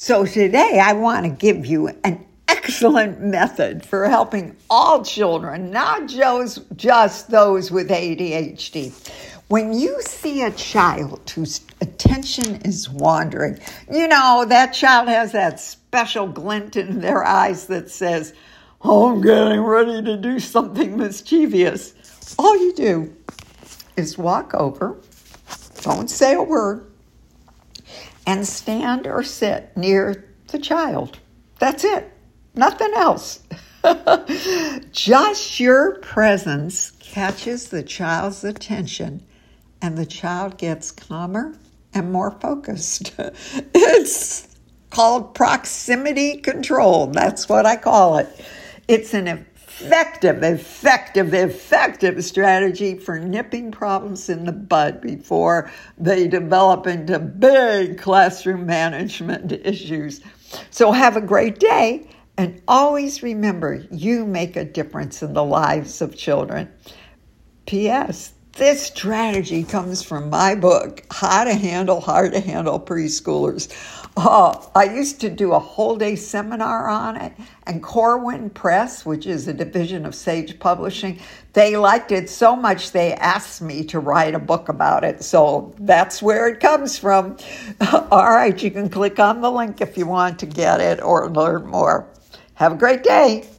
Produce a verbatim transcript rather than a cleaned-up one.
So today I want to give you an excellent method for helping all children, not just, just those with A D H D. When you see a child whose attention is wandering, you know, that child has that special glint in their eyes that says, oh, I'm getting ready to do something mischievous. All you do is walk over, don't say a word, and stand or sit near the child. That's it. Nothing else. Just your presence catches the child's attention, and the child gets calmer and more focused. It's called proximity control. That's what I call it. It's an effective, effective, effective strategy for nipping problems in the bud before they develop into big classroom management issues. So have a great day, and always remember, you make a difference in the lives of children. P S This strategy comes from my book, How to Handle Hard to Handle Preschoolers. Oh, I used to do a whole day seminar on it, and Corwin Press, which is a division of Sage Publishing, they liked it so much they asked me to write a book about it. So that's where it comes from. All right, you can click on the link if you want to get it or learn more. Have a great day.